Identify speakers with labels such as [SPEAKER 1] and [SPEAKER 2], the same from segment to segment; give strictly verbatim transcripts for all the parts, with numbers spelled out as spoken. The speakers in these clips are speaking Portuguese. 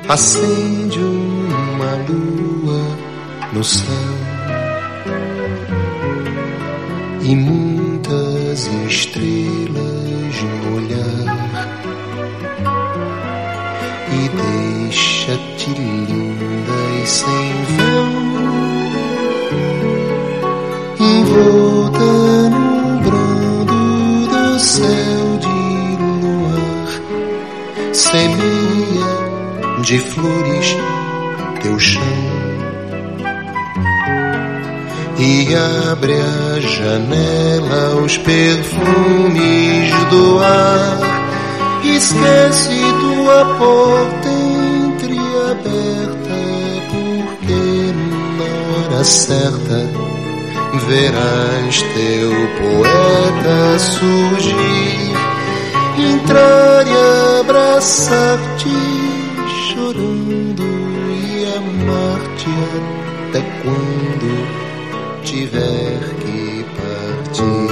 [SPEAKER 1] Acende uma lua no céu e muitas estrelas no olhar, e deixa-te linda e sem véu, envolta no brando do céu de luar. Semeia de flores teu chão e abre a janela aos perfumes do ar. Esquece tua porta entreaberta, porque na hora certa verás teu poeta surgir, entrar e abraçar-te chorando e amar-te até quando tiver que partir.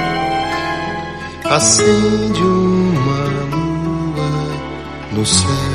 [SPEAKER 1] Acende uma lua no céu